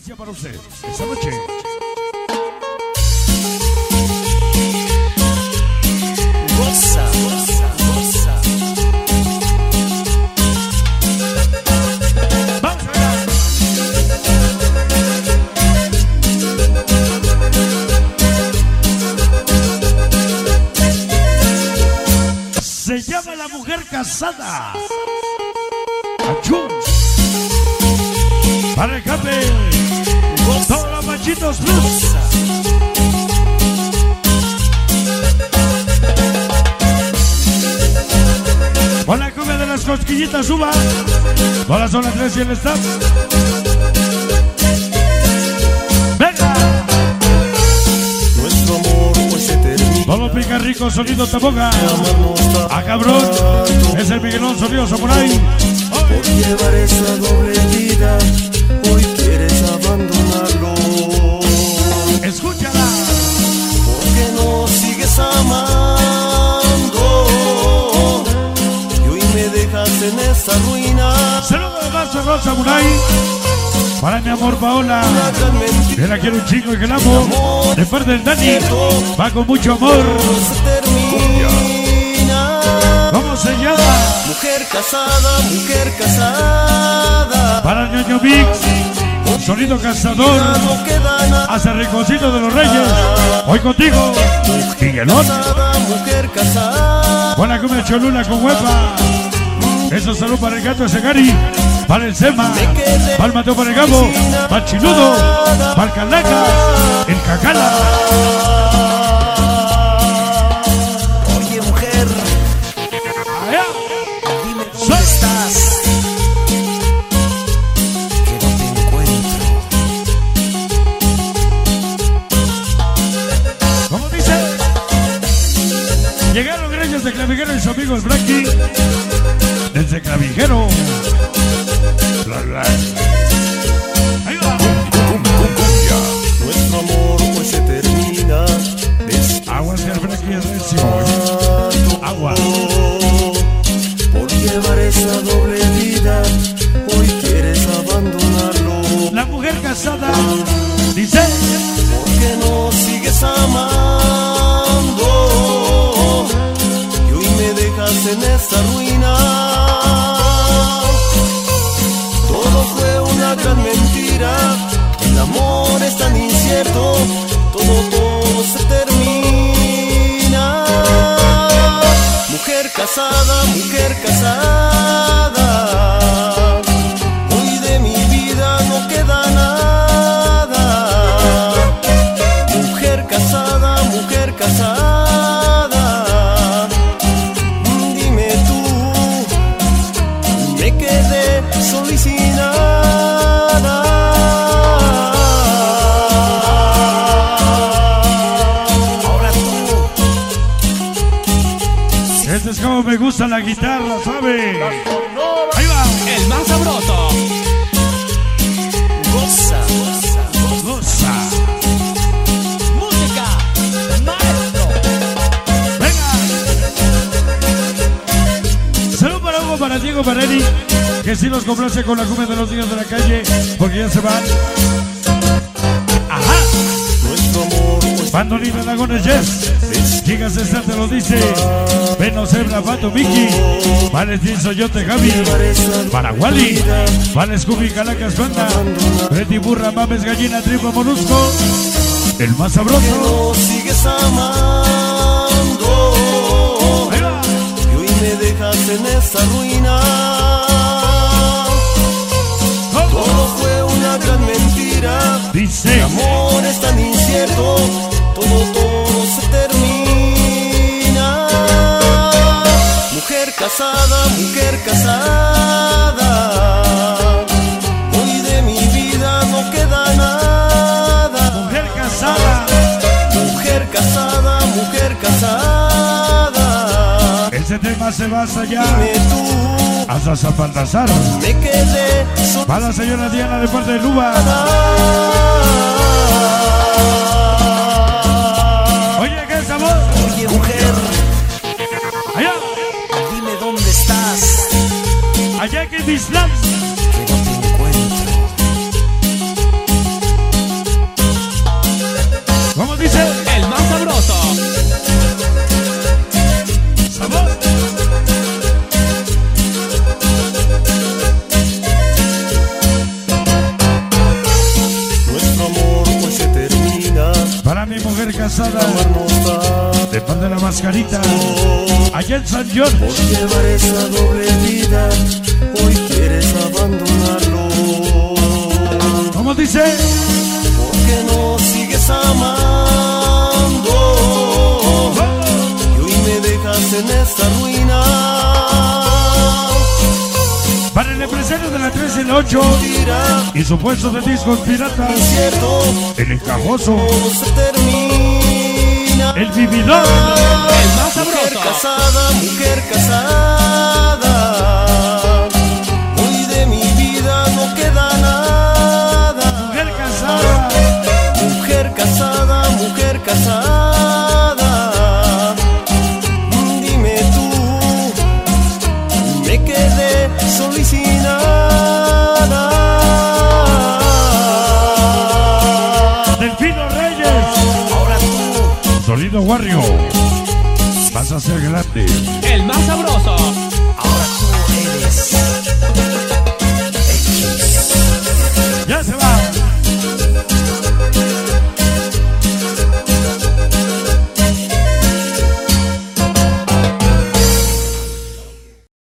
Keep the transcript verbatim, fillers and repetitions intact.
especial para usted esta noche. Goza, goza, goza. Vamos allá. Se llama La Mujer Casada. Achú. Para el café. Todos los machitos plus. Con la cumbia de las cosquillitas suba. Con la zona tres y el staff. Venga. Nuestro amor hoy se termina. Todo pica rico, sonido taboga. Ah, cabrón. Es el Miguelón, sonido samurai. Por llevar esa doble vida, hoy quieres abandonarlo. Escúchala. Porque no sigues amando y hoy me dejas en esta ruina. Saludos de Marzo Rosa Samurai. Para mi amor Paola. Una gran mentira. Que la quiero un chico y que la amo. De parte del Dani. Va con mucho amor. Todo se termina. ¿Cómo se llama? Mujer casada, mujer casada. Para el ñoño Mix. Sonido cazador. Ya no queda nada. Hasta el rinconcito de los Reyes. Hoy contigo. Miguelón. Casada, mujer casada. Con la cumbia Cholula con huepa. Eso salud para el gato Segari. Para el Sema. Para el Mateo para el Gabo. Para el Chinudo. Para el Calaca. El Cacala. Oye, mujer, Allá. dime dónde estás. Que no te encuentro. ¿Cómo dice? Llegaron gracias de Clavijero y su amigo el Frankie. Desde Clavijero. Bla, bla. Ahí va. Nuestro amor hoy se termina. Aguas que el Frankie es recio. Agua. Por llevar esa doble vida, hoy quieres abandonarlo. La mujer casada dice. Porque no sigues amando y hoy me dejas en esta ruina. Todo fue una gran mentira. El amor es tan incierto. Todo, todo se termina. Mujer casada, mujer casada. Hoy de mi vida no queda nada. Mujer casada, mujer casada. Dime tú, me quedé solo y sin nada. Ahora tú. Este es como me gusta la guitarra, ¿sabe? Ahí va. El más sabroso. Goza, goza, goza. Goza. Música. Maestro. Venga. Salud para Hugo, para Diego, para Eri. Que sí nos complace con la cumbia de los niños de la calle. Porque ya se van. Ajá. Nuestro amor hoy Bandolina Lagones Jess. Chicas Están te lo dice. Veno Zebra, Pato Miki. Valentín Soyote Javi. Para Wally. Vale Scooby Calacas Banda. Betty Burra, Mames Gallina, Tripa Molusco. El más sabroso. no sigues amando Ahí va. y hoy me dejas en esta ruina. Todo fue una gran mentira. Dice. El amor es tan incierto. Todo, todo se termina. Mujer casada, mujer casada. Hoy de mi vida no queda nada. Mujer casada. Mujer casada, mujer casada. Ese tema se va hasta allá. Dime tú, Hasta Zapaldazar. me quedé sola. Para la señora Diana de parte de Luba. Oye, ¿qué sabor? Oye, mujer, Allá. dime dónde estás. Allá que en Islam. Que no te encuentro. mujer casada, de parte de la mascarita, allá en San John. Por llevar esa doble vida, hoy quieres abandonarlo. ¿Cómo dice? Porque no sigues amando y hoy me dejas en esta ruina. Para el empresario de la tres y la ocho y su puesto de discos piratas, el encajoso, Todo se termina. el vividor, El más Mujer sabroso. casada, mujer casada, hoy de mi vida no queda nada. mujer casada, Mujer casada, mujer casada, dime tú, me quedé solo y sin nada. Delfino Reyes, Ahora tú, Sonido Warrio, vas a ser grande. El más sabroso. ahora tú eres Ya se va.